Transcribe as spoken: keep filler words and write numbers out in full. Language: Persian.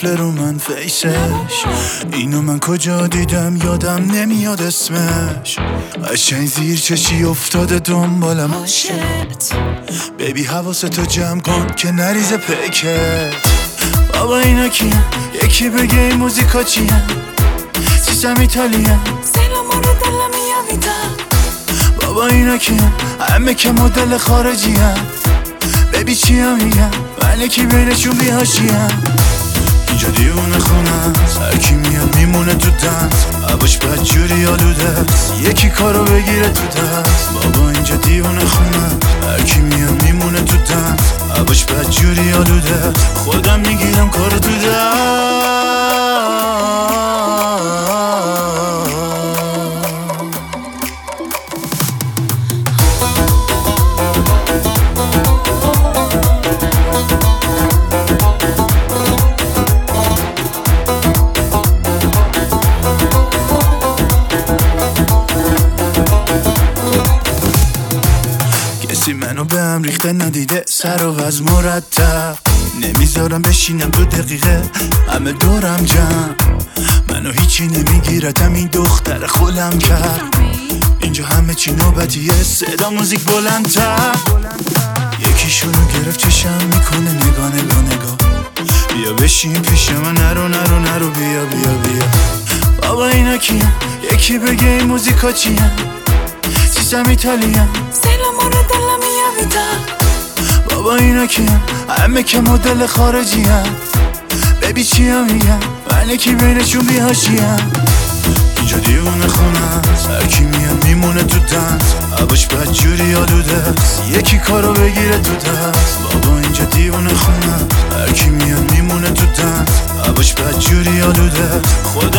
قفل رو من فیسش. اینو من کجا دیدم یادم نمیاد اسمش. قشنگ زیر چشی افتاده دنبالم. بیبی حواستو جمع کن که نریزه پیکت. بابا اینا کیه؟ یکی بگه این موزیکا چیه؟ سیستم ایتالیا سلام رو دلم میامیدم. بابا اینا کیه؟ همه که مدل خارجی هم. بیبی چی هم میگم؟ من یکی بینشون بیهاشیم. اینجا دیونه خونه است، هرکی میاد میمونه تو دست. عباش بدجوری آلوده است، یکی کارو بگیره تو دست. بابا اینجا دیونه خونه است، هرکی میاد میمونه تو دست. عباش بدجوری آلوده است، خودم میگیرم کارو تو دست. کسی منو به هم ریخته ندیده، سر و وز مرتب نمیذارم بشینم دو دقیقه، همه دورم جمع. منو هیچی نمیگیرتم، این دختر خولم کرد. اینجا همه چی نوبتیه، صدا موزیک بلندتر. یکیشونو گرفت چشم میکنه نگاه نگاه نگاه. بیا بشین پیش من، نرو نرو نرو بیا بیا بیا. بابا اینا کیه؟ یکی بگه این موزیکا چیه؟ سیستم ایتالیا سلام رو دلم میامیدم. بابا اینا کیه؟ همه که مدل خارجی هم. بیبی چی هم میگم؟ من یکی بینشون بیهاشیم. اینجا دیونه خونه است، هرکی میاد میمونه تو دست. عباش بدجوری آلوده است، یکی کارو بگیره تو دست. بابا اینجا دیونه خونه است، هرکی میاد میمونه تو دست. عباش بدجوری آلوده است، خودم